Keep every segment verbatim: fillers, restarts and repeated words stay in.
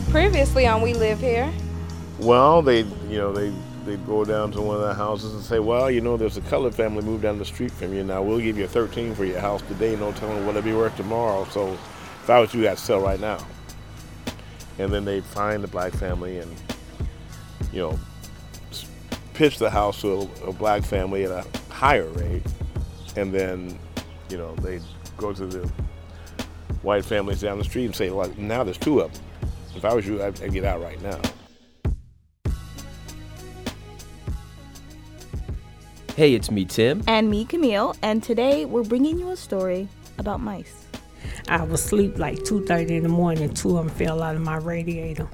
Previously on We Live Here. Well, they, you know, they they'd go down to one of the houses and say, well, you know, there's a colored family moved down the street from you. Now, we'll give you thirteen for your house today. No telling what it'll be worth tomorrow. So if I was you, I'd sell right now. And then they'd find the black family and, you know, pitch the house to a, a black family at a higher rate. And then, you know, they'd go to the white families down the street and say, well, now there's two of them. If I was you, I'd, I'd get out right now. Hey, it's me, Tim. And me, Camille. And today we're bringing you a story about mice. I was asleep like two thirty in the morning. Two of them fell out of my radiator.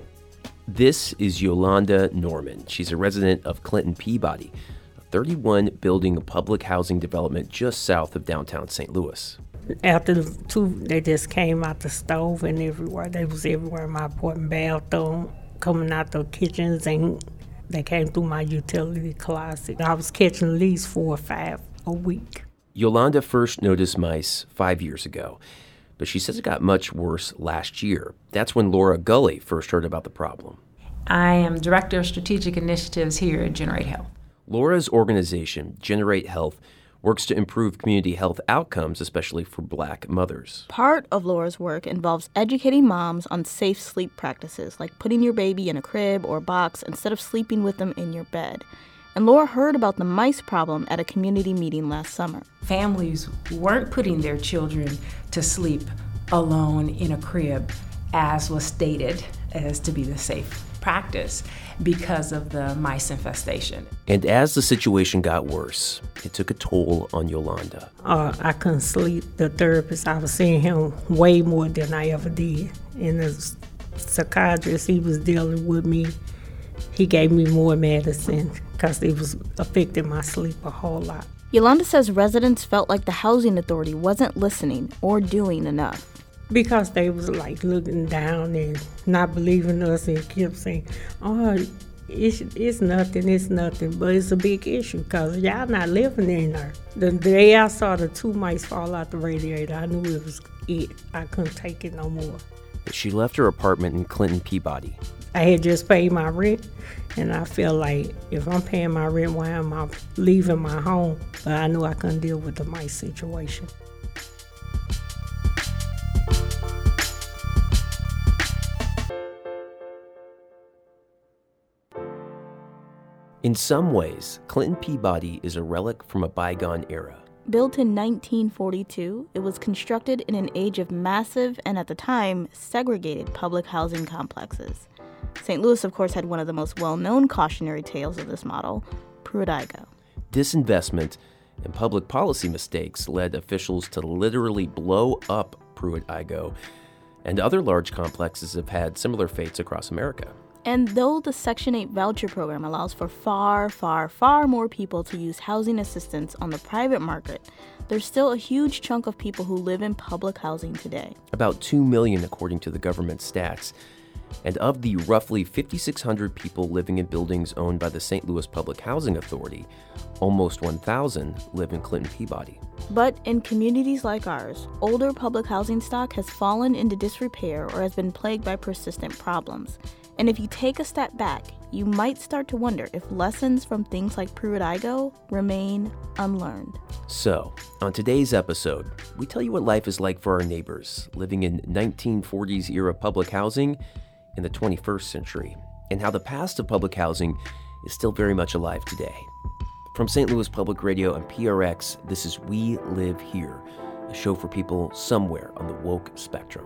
This is Yolanda Norman. She's a resident of Clinton Peabody, a thirty-one building public housing development just south of downtown Saint Louis. After the two, they just came out the stove and everywhere. They was everywhere in my apartment bathroom, coming out the kitchens, and they came through my utility closet. I was catching at least four or five a week. Yolanda first noticed mice five years ago, but she says it got much worse last year. That's when Laura Gully first heard about the problem. I am Director of Strategic Initiatives here at Generate Health. Laura's organization, Generate Health, works to improve community health outcomes, especially for black mothers. Part of Laura's work involves educating moms on safe sleep practices, like putting your baby in a crib or box instead of sleeping with them in your bed. And Laura heard about the mice problem at a community meeting last summer. Families weren't putting their children to sleep alone in a crib, as was stated as to be the safe practice, because of the mice infestation. And as the situation got worse, it took a toll on Yolanda. Uh, I couldn't sleep. The therapist, I was seeing him way more than I ever did. And the psychiatrist, he was dealing with me. He gave me more medicine because it was affecting my sleep a whole lot. Yolanda says residents felt like the housing authority wasn't listening or doing enough. Because they was like looking down and not believing us and kept saying, oh, it's, it's nothing, it's nothing. But it's a big issue because y'all not living in there. The day I saw the two mice fall out the radiator, I knew it was it. I couldn't take it no more. She left her apartment in Clinton Peabody. I had just paid my rent, and I feel like if I'm paying my rent, why am I leaving my home? But I knew I couldn't deal with the mice situation. In some ways, Clinton Peabody is a relic from a bygone era. Built in nineteen forty-two, it was constructed in an age of massive and, at the time, segregated public housing complexes. Saint Louis, of course, had one of the most well-known cautionary tales of this model, Pruitt-Igoe. Disinvestment and public policy mistakes led officials to literally blow up Pruitt-Igoe, and other large complexes have had similar fates across America. And though the Section eight voucher program allows for far, far, far more people to use housing assistance on the private market, there's still a huge chunk of people who live in public housing today. About two million according to the government stats. And of the roughly five thousand six hundred people living in buildings owned by the Saint Louis Public Housing Authority, almost one thousand live in Clinton Peabody. But in communities like ours, older public housing stock has fallen into disrepair or has been plagued by persistent problems. And if you take a step back, you might start to wonder if lessons from things like Pruitt-Igoe remain unlearned. So, on today's episode, we tell you what life is like for our neighbors living in nineteen forties era public housing in the twenty-first century, and how the past of public housing is still very much alive today. From Saint Louis Public Radio and P R X, this is We Live Here, a show for people somewhere on the woke spectrum.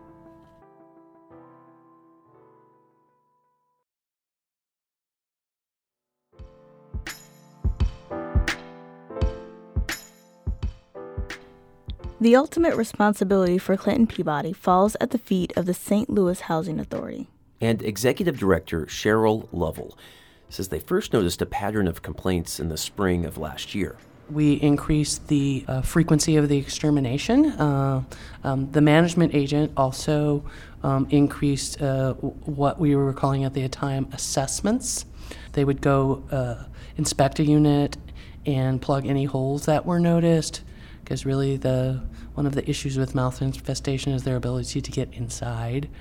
The ultimate responsibility for Clinton Peabody falls at the feet of the Saint Louis Housing Authority. And Executive Director Cheryl Lovell says they first noticed a pattern of complaints in the spring of last year. We increased the uh, frequency of the extermination. Uh, um, the management agent also um, increased uh, what we were calling at the time assessments. They would go uh, inspect a unit and plug any holes that were noticed, because really the one of the issues with mouse infestation is their ability to get inside.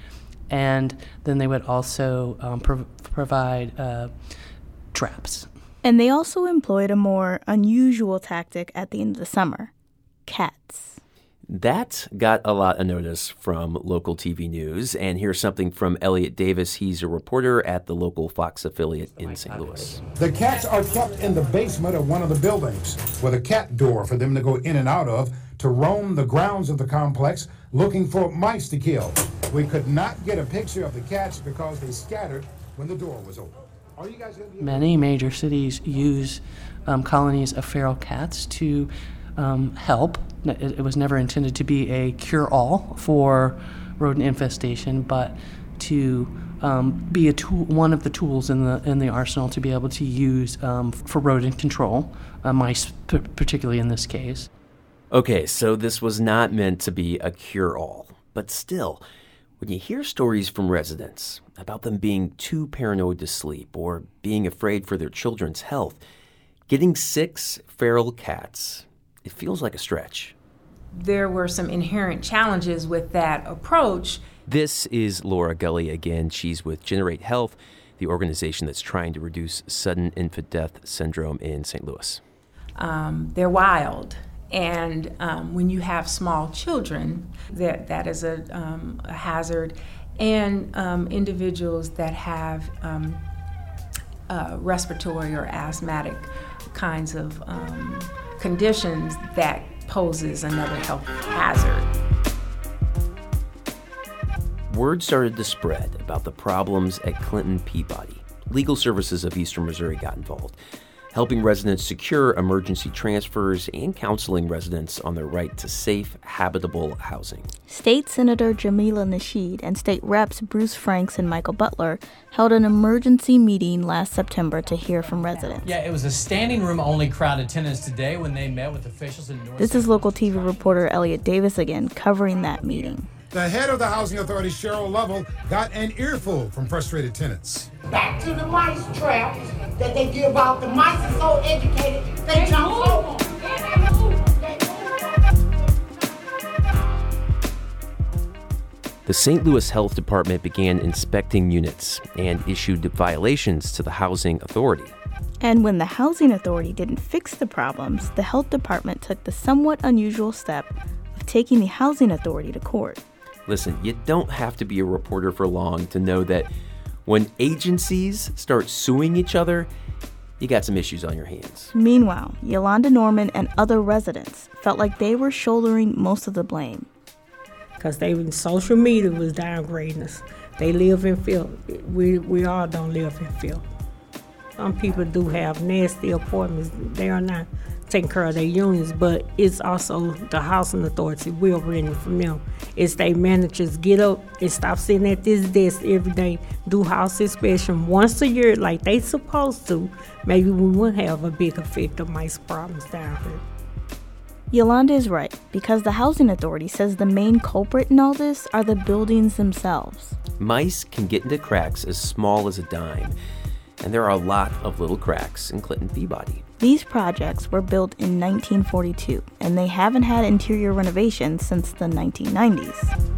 and then they would also um, pro- provide uh, traps. And they also employed a more unusual tactic at the end of the summer: cats. That got a lot of notice from local T V news. And here's something from Elliot Davis. He's a reporter at the local Fox affiliate in Saint Louis. The cats are kept in the basement of one of the buildings with a cat door for them to go in and out of to roam the grounds of the complex looking for mice to kill. We could not get a picture of the cats because they scattered when the door was open. Are you guys gonna be- Many major cities use um, colonies of feral cats to um, help. It, it was never intended to be a cure-all for rodent infestation, but to um, be a tool, one of the tools in the in the arsenal to be able to use um, for rodent control, uh, mice p- particularly in this case. Okay, so this was not meant to be a cure-all, but still, when you hear stories from residents about them being too paranoid to sleep or being afraid for their children's health, getting six feral cats, it feels like a stretch. There were some inherent challenges with that approach. This is Laura Gully again. She's with Generate Health, the organization that's trying to reduce sudden infant death syndrome in Saint Louis. Um, they're wild. And um, when you have small children, that, that is a, um, a hazard. And um, individuals that have um, uh, respiratory or asthmatic kinds of um, conditions, that poses another health hazard. Word started to spread about the problems at Clinton Peabody. Legal Services of Eastern Missouri got involved, helping residents secure emergency transfers and counseling residents on their right to safe, habitable housing. State Senator Jamila Nasheed and state reps Bruce Franks and Michael Butler held an emergency meeting last September to hear from residents. Yeah, it was a standing room only crowd attendance today when they met with officials in North. This is local T V reporter Elliot Davis again covering that meeting. The head of the Housing Authority, Cheryl Lovell, got an earful from frustrated tenants. Back to the mice traps that they give out. The mice are so educated, they jump over. The Saint Louis Health Department began inspecting units and issued violations to the Housing Authority. And when the Housing Authority didn't fix the problems, the health department took the somewhat unusual step of taking the Housing Authority to court. Listen, you don't have to be a reporter for long to know that when agencies start suing each other, you got some issues on your hands. Meanwhile, Yolanda Norman and other residents felt like they were shouldering most of the blame. Because they in social media was downgrading us. They live in filth. We, we all don't live in filth. Some people do have nasty appointments. They are not taking care of their unions, but it's also the housing authority. We're renting from them. It's they managers get up and stop sitting at this desk every day, do house inspection once a year like they supposed to. Maybe we wouldn't have a big effect of mice problems down here. Yolanda is right, because the Housing Authority says the main culprit in all this are the buildings themselves. Mice can get into cracks as small as a dime, and there are a lot of little cracks in Clinton Peabody. These projects were built in nineteen forty-two, and they haven't had interior renovations since the nineteen nineties.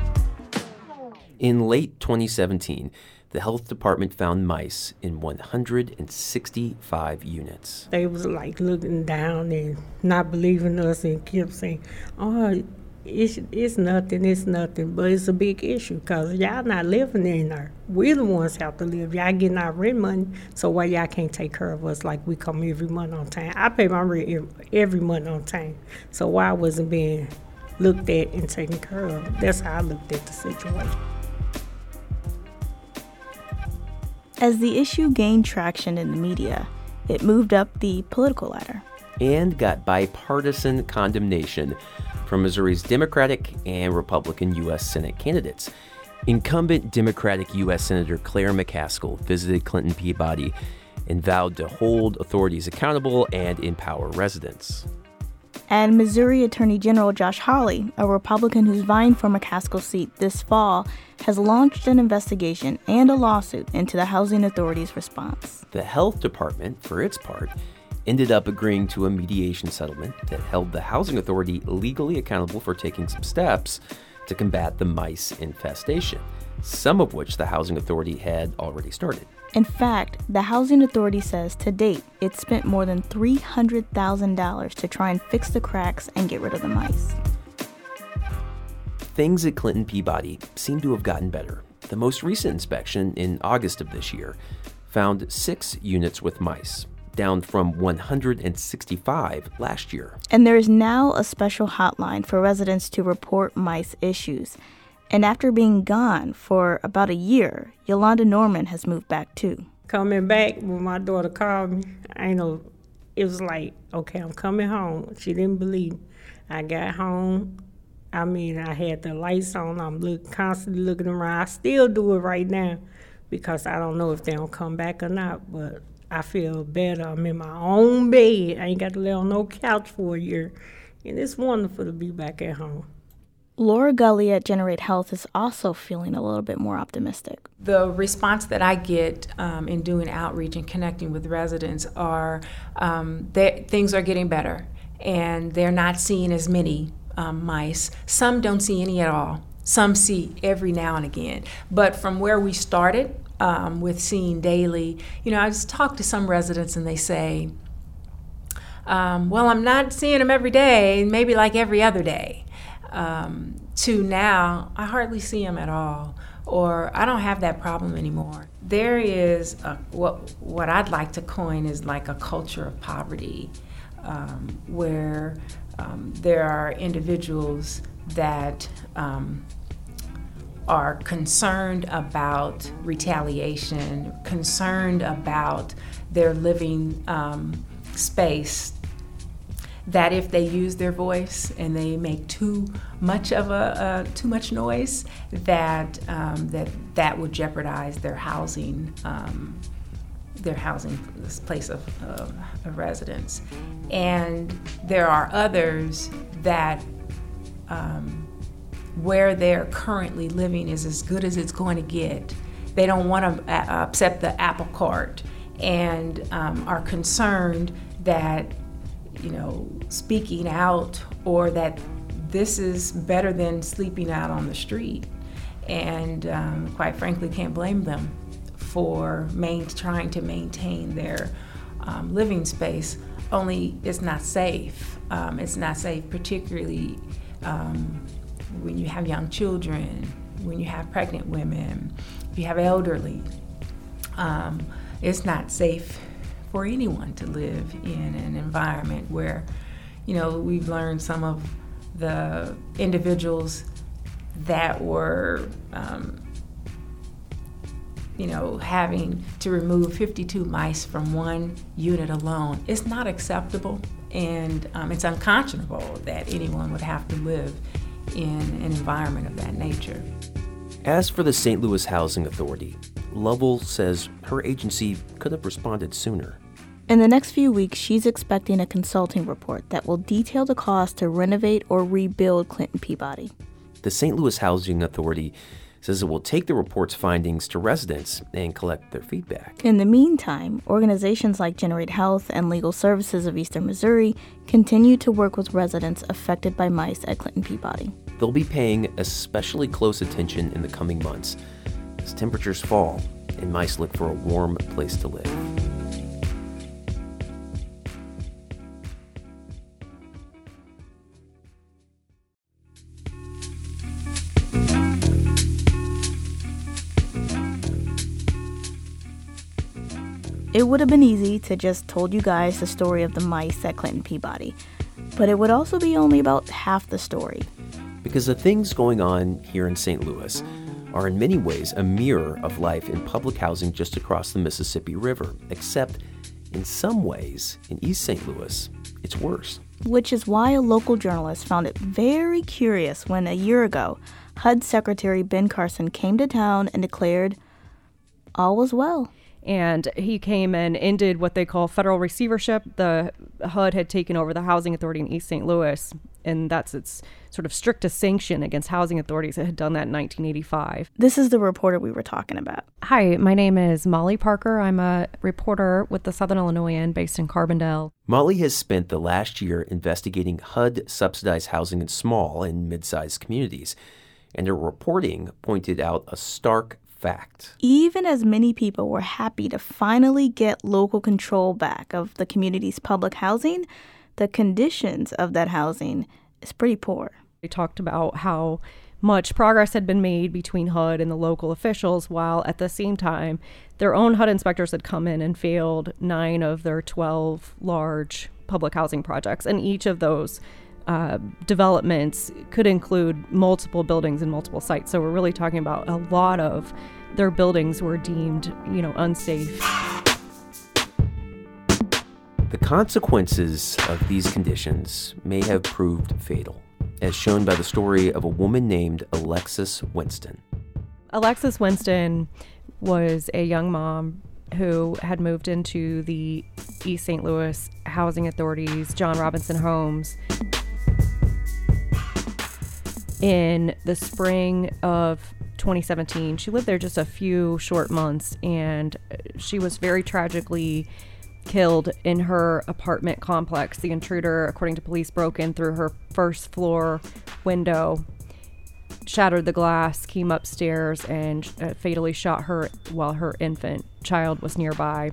In late twenty seventeen, the health department found mice in one hundred sixty-five units. They was like looking down and not believing us and kept saying, oh, it's, it's nothing, it's nothing, but it's a big issue because y'all not living in there. We're the ones have to live. Y'all getting our rent money, so why y'all can't take care of us like we come every month on time? I pay my rent every, every month on time, so why I wasn't being looked at and taken care of? That's how I looked at the situation. As the issue gained traction in the media, it moved up the political ladder. And got bipartisan condemnation from Missouri's Democratic and Republican U S Senate candidates. Incumbent Democratic U S Senator Claire McCaskill visited Clinton Peabody and vowed to hold authorities accountable and empower residents. And Missouri Attorney General Josh Hawley, a Republican who's vying for McCaskill's seat this fall, has launched an investigation and a lawsuit into the Housing Authority's response. The health department, for its part, ended up agreeing to a mediation settlement that held the Housing Authority legally accountable for taking some steps to combat the mice infestation. some of which the Housing Authority had already started. In fact, the Housing Authority says to date, it's spent more than three hundred thousand dollars to try and fix the cracks and get rid of the mice. Things at Clinton Peabody seem to have gotten better. The most recent inspection in August of this year found six units with mice, down from one hundred sixty-five last year. And there is now a special hotline for residents to report mice issues. And after being gone for about a year, Yolanda Norman has moved back too. Coming back, when my daughter called me, I know it was like, okay, I'm coming home. She didn't believe me. I got home. I mean, I had the lights on. I'm look, constantly looking around. I still do it right now because I don't know if they'll come back or not, but I feel better. I'm in my own bed. I ain't got to lay on no couch for a year. And it's wonderful to be back at home. Laura Gully at Generate Health is also feeling a little bit more optimistic. The response that I get um, in doing outreach and connecting with residents are um, that things are getting better and they're not seeing as many um, mice. Some don't see any at all. Some see every now and again. But from where we started um, with seeing daily, you know, I just talk to some residents and they say, um, well, I'm not seeing them every day, maybe like every other day. Um, to now, I hardly see them at all, or I don't have that problem anymore. There is a, what what I'd like to coin is like a culture of poverty, um, where um, there are individuals that um, are concerned about retaliation, concerned about their living um, space, that if they use their voice and they make too much of a uh, too much noise, that um, that that would jeopardize their housing, um, their housing this place of, of, of residence. And there are others that um, where they're currently living is as good as it's going to get. They don't want to upset the apple cart and um, are concerned that, you know, speaking out or that this is better than sleeping out on the street. And um, quite frankly, can't blame them for main, trying to maintain their um, living space, only it's not safe. Um, it's not safe, particularly um, when you have young children, when you have pregnant women, if you have elderly. Um, it's not safe for anyone to live in an environment where, you know, we've learned some of the individuals that were, um, you know, having to remove fifty-two mice from one unit alone. It's not acceptable, and um, it's unconscionable that anyone would have to live in an environment of that nature. As for the Saint Louis Housing Authority, Lovell says her agency could have responded sooner. In the next few weeks, she's expecting a consulting report that will detail the cost to renovate or rebuild Clinton Peabody. The Saint Louis Housing Authority says it will take the report's findings to residents and collect their feedback. In the meantime, organizations like Generate Health and Legal Services of Eastern Missouri continue to work with residents affected by mice at Clinton Peabody. They'll be paying especially close attention in the coming months as temperatures fall and mice look for a warm place to live. It would have been easy to just told you guys the story of the mice at Clinton Peabody, but it would also be only about half the story. Because the things going on here in Saint Louis are in many ways a mirror of life in public housing just across the Mississippi River, except in some ways, in East Saint Louis, it's worse. Which is why a local journalist found it very curious when a year ago, H U D Secretary Ben Carson came to town and declared all was well. And he came and ended what they call federal receivership. The H U D had taken over the housing authority in East Saint Louis, and that's its sort of strictest sanction against housing authorities. It had done that in nineteen eighty-five. This is the reporter we were talking about. Hi, my name is Molly Parker. I'm a reporter with the Southern Illinoisan based in Carbondale. Molly has spent the last year investigating H U D-subsidized housing in small and mid-sized communities. and their reporting pointed out a stark fact. Even as many people were happy to finally get local control back of the community's public housing, the conditions of that housing is pretty poor. They talked about how much progress had been made between H U D and the local officials, while at the same time, their own H U D inspectors had come in and failed nine of their twelve large public housing projects. And each of those uh, developments could include multiple buildings and multiple sites. So we're really talking about a lot of their buildings were deemed, you know, unsafe. The consequences of these conditions may have proved fatal, as shown by the story of a woman named Alexis Winston. Alexis Winston was a young mom who had moved into the East Saint Louis Housing Authority's John Robinson Homes in the spring of twenty seventeen. She lived there just a few short months, and she was very tragically killed in her apartment complex. The intruder, according to police, broke in through her first floor window, shattered the glass, came upstairs, and uh, fatally shot her while her infant child was nearby.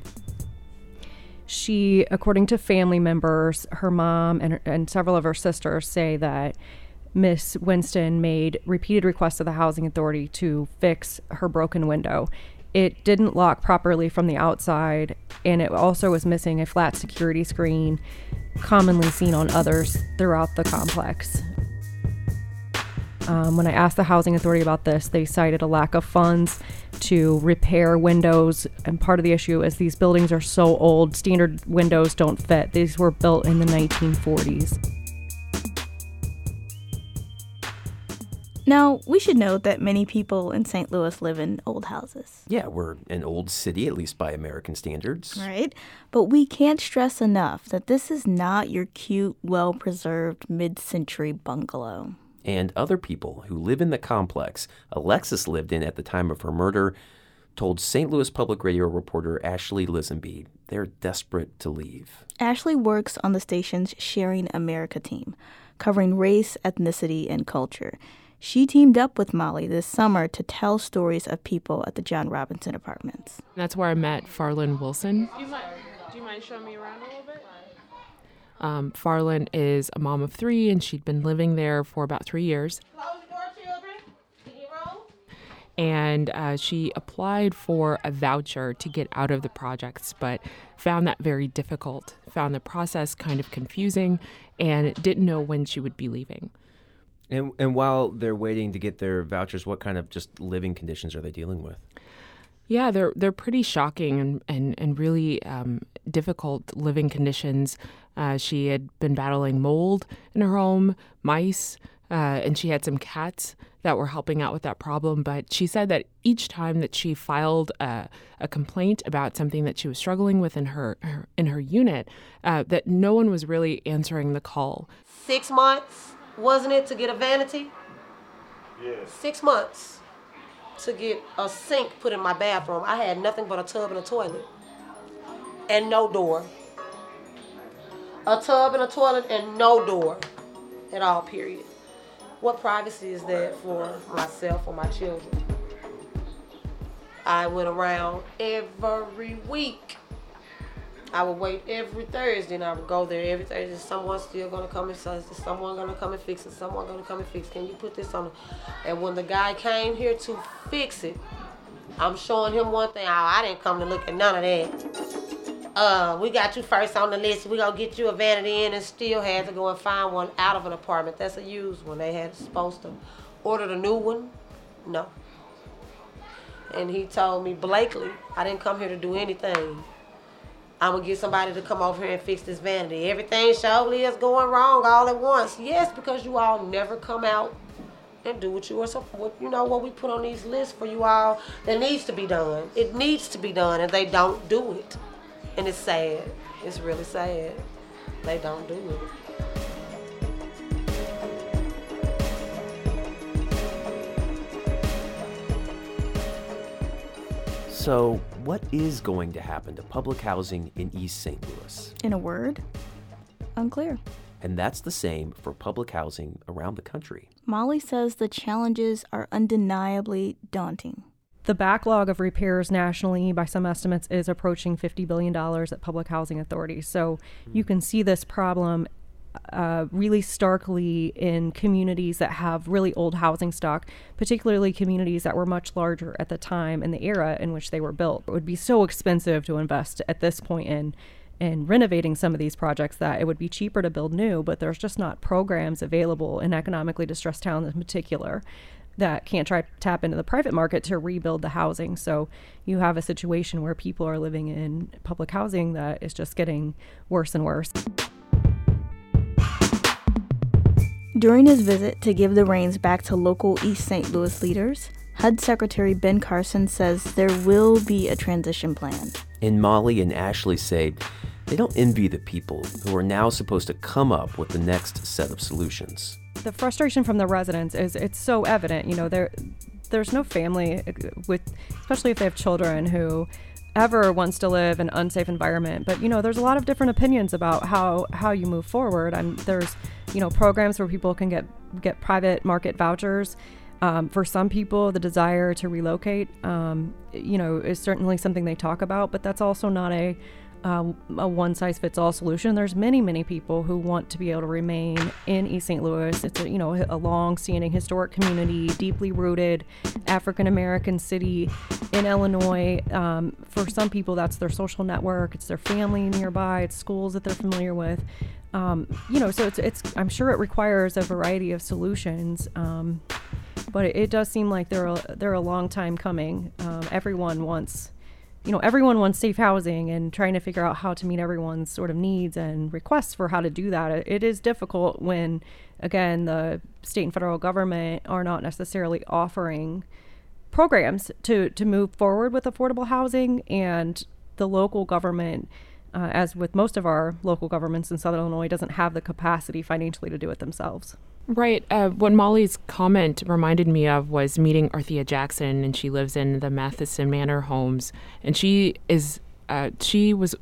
She, according to family members, her mom and, and several of her sisters say that Miss Winston made repeated requests to the housing authority to fix her broken window. It didn't lock properly from the outside, and it also was missing a flat security screen commonly seen on others throughout the complex. Um, when I asked the housing authority about this, they cited a lack of funds to repair windows, and part of the issue is these buildings are so old, standard windows don't fit. These were built in the nineteen forties. Now, we should note that many people in Saint Louis live in old houses. Yeah, we're an old city, at least by American standards. Right? But we can't stress enough that this is not your cute, well-preserved mid-century bungalow. And other people who live in the complex Alexis lived in at the time of her murder told Saint Louis Public Radio reporter Ashley Lisenby they're desperate to leave. Ashley works on the station's Sharing America team, covering race, ethnicity, and culture. She teamed up with Molly this summer to tell stories of people at the John Robinson Apartments. That's where I met Farlin Wilson. Do you mind, do you mind showing me around a little bit? Um, Farlin is a mom of three, and she'd been living there for about three years. Close the door, children. Can you roll? And uh, she applied for a voucher to get out of the projects, but found that very difficult, found the process kind of confusing, and didn't know when she would be leaving. And and while they're waiting to get their vouchers, what kind of just living conditions are they dealing with? Yeah, they're they're pretty shocking and, and, and really um, difficult living conditions. Uh, she had been battling mold in her home, mice, uh, and she had some cats that were helping out with that problem. But she said that each time that she filed a, a complaint about something that she was struggling with in her, her in her unit, uh, that no one was really answering the call. Six months, wasn't it, to get a vanity? Yes. Six months to get a sink put in my bathroom. I had nothing but a tub and a toilet. And no door. A tub and a toilet and no door at all, period. What privacy is that for myself or my children? I went around every week. I would wait every Thursday, and I would go there every Thursday. Someone's still gonna come and say, is someone gonna come and fix it? Someone gonna come and fix it. Can you put this on? The... And when the guy came here to fix it, I'm showing him one thing. Oh, I didn't come to look at none of that. Uh, we got you first on the list. We gonna get you a vanity in, and still had to go and find one out of an apartment. That's a used one. They had supposed to order the new one. No. And he told me, Blakely, I didn't come here to do anything. I'm going to get somebody to come over here and fix this vanity. Everything surely is going wrong all at once. Yes, because you all never come out and do what you are supposed, you know, what we put on these lists for you all that needs to be done. It needs to be done, and they don't do it. And it's sad. It's really sad. They don't do it. So, what is going to happen to public housing in East Saint Louis? In a word, unclear. And that's the same for public housing around the country. Molly says the challenges are undeniably daunting. The backlog of repairs nationally, by some estimates, is approaching fifty billion dollars at public housing authorities. So mm-hmm. you can see this problem uh, really starkly in communities that have really old housing stock, particularly communities that were much larger at the time and the era in which they were built. It would be so expensive to invest at this point in in renovating some of these projects that it would be cheaper to build new, but there's just not programs available in economically distressed towns in particular that can't try to tap into the private market to rebuild the housing. So you have a situation where people are living in public housing that is just getting worse and worse. During his visit to give the reins back to local East Saint Louis leaders, H U D Secretary Ben Carson says there will be a transition plan. And Molly and Ashley say they don't envy the people who are now supposed to come up with the next set of solutions. The frustration from the residents is it's so evident. You know, there there's no family with, especially if they have children, who ever wants to live in an unsafe environment. But, you know, there's a lot of different opinions about how, how you move forward. I'm, there's, you know, programs where people can get, get private market vouchers. Um, for some people, the desire to relocate, um, you know, is certainly something they talk about, but that's also not a Uh, a one-size-fits-all solution. There's many, many people who want to be able to remain in East Saint Louis. It's a, you know, a long-standing historic community, deeply rooted African-American city in Illinois. Um, for some people, that's their social network. It's their family nearby. It's schools that they're familiar with. Um, you know, so it's, it's, I'm sure it requires a variety of solutions. Um, but it, it does seem like they're a, they're a long time coming. Um, everyone wants You know, everyone wants safe housing, and trying to figure out how to meet everyone's sort of needs and requests for how to do that. It, it is difficult when, again, the state and federal government are not necessarily offering programs to, to move forward with affordable housing, and the local government, uh, as with most of our local governments in Southern Illinois, doesn't have the capacity financially to do it themselves. Right. Uh, what Molly's comment reminded me of was meeting Arthea Jackson, and she lives in the Matheson Manor homes. And she is, uh, she was,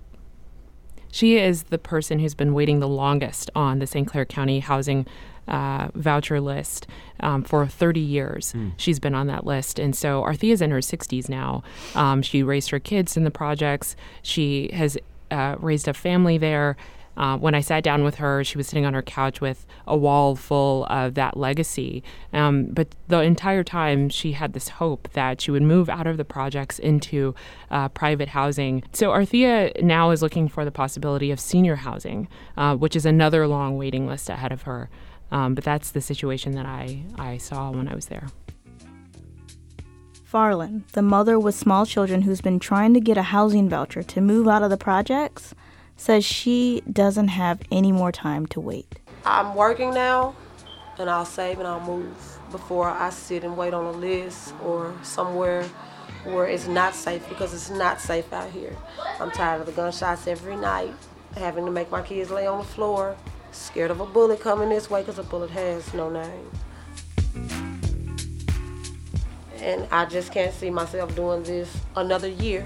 she is the person who's been waiting the longest on the Saint Clair County housing uh, voucher list um, for thirty years. Mm. She's been on that list. And so Arthea's in her sixties now. Um, she raised her kids in the projects. She has uh, raised a family there. Uh, when I sat down with her, she was sitting on her couch with a wall full of that legacy. Um, but the entire time, she had this hope that she would move out of the projects into uh, private housing. So Arthea now is looking for the possibility of senior housing, uh, which is another long waiting list ahead of her. Um, but that's the situation that I, I saw when I was there. Farlin, the mother with small children who's been trying to get a housing voucher to move out of the projects, says she doesn't have any more time to wait. I'm working now, and I'll save and I'll move before I sit and wait on a list or somewhere where it's not safe, because it's not safe out here. I'm tired of the gunshots every night, having to make my kids lay on the floor, scared of a bullet coming this way because a bullet has no name. And I just can't see myself doing this another year.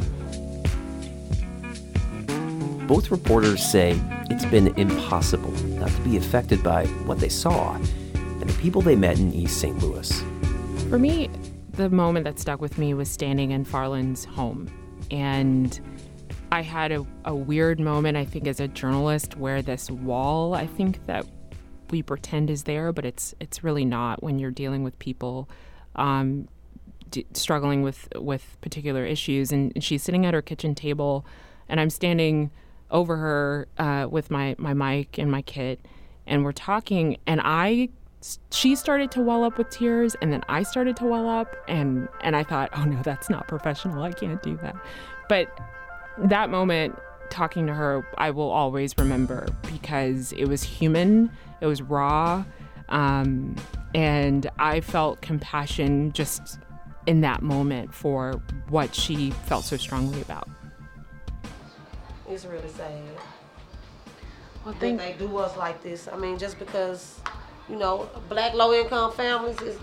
Both reporters say it's been impossible not to be affected by what they saw and the people they met in East Saint Louis. For me, the moment that stuck with me was standing in Farlin's home. And I had a, a weird moment, I think, as a journalist, where this wall, I think that we pretend is there, but it's it's really not when you're dealing with people um, d- struggling with, with particular issues. And she's sitting at her kitchen table, and I'm standing over her uh, with my, my mic and my kit, and we're talking, and I, she started to well up with tears, and then I started to well up, and, and I thought, oh no, that's not professional, I can't do that. But that moment, talking to her, I will always remember, because it was human, it was raw, um, and I felt compassion just in that moment for what she felt so strongly about. It's really sad well, that they do us like this. I mean, just because, you know, black low-income families, is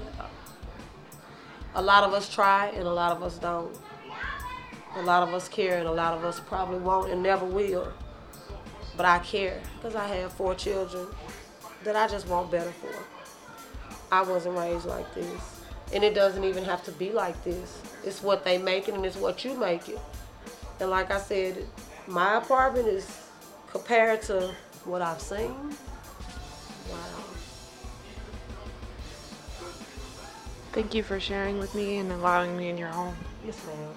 a lot of us try and a lot of us don't. A lot of us care and a lot of us probably won't and never will. but I care because I have four children that I just want better for. I wasn't raised like this, and it doesn't even have to be like this. It's what they make it, and it's what you make it. And like I said, my apartment is compared to what I've seen. Wow. Thank you for sharing with me and allowing me in your home. Yes, ma'am.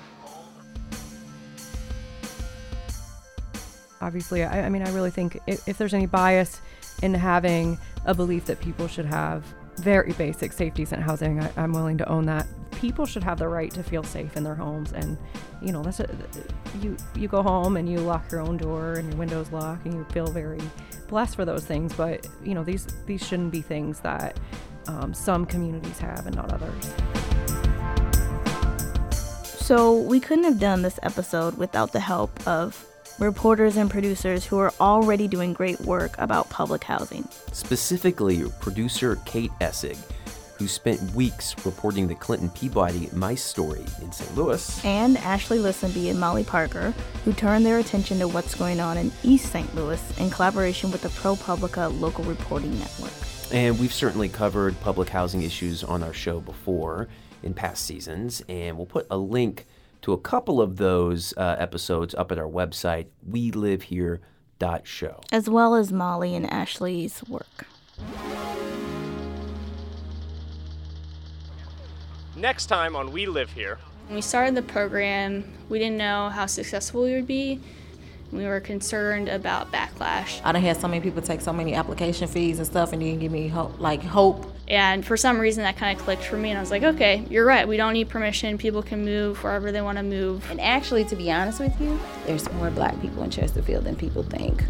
Obviously, I, I mean, I really think if, if there's any bias in having a belief that people should have very basic safety and housing, I, I'm willing to own that. People should have the right to feel safe in their homes, and you know, that's a, you you go home and you lock your own door and your windows lock and you feel very blessed for those things. But you know, these these shouldn't be things that um, some communities have and not others. So we couldn't have done this episode without the help of reporters and producers who are already doing great work about public housing. Specifically, producer Kate Essig, who spent weeks reporting the Clinton Peabody Mice story in Saint Louis. And Ashley Listenby and Molly Parker, who turned their attention to what's going on in East Saint Louis in collaboration with the ProPublica local reporting network. And we've certainly covered public housing issues on our show before in past seasons, and we'll put a link to a couple of those uh, episodes up at our website, we live here dot show. As well as Molly and Ashley's work. Next time on We Live Here. When we started the program, we didn't know how successful we would be. We were concerned about backlash. I done had so many people take so many application fees and stuff and didn't give me hope, like hope. And for some reason that kind of clicked for me, and I was like, okay, you're right. We don't need permission. People can move wherever they want to move. And actually, to be honest with you, there's more black people in Chesterfield than people think.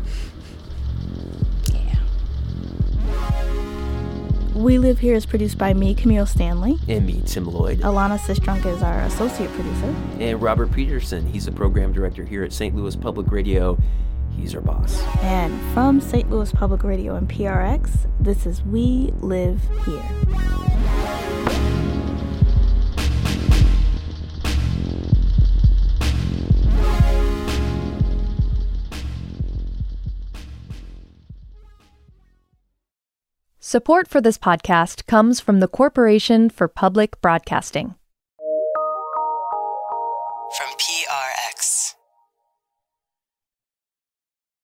We Live Here is produced by me, Camille Stanley. And me, Tim Lloyd. Alana Sistrunk is our associate producer. And Robert Peterson, he's a program director here at Saint Louis Public Radio. He's our boss. And from Saint Louis Public Radio and P R X, this is We Live Here. Support for this podcast comes from the Corporation for Public Broadcasting. From P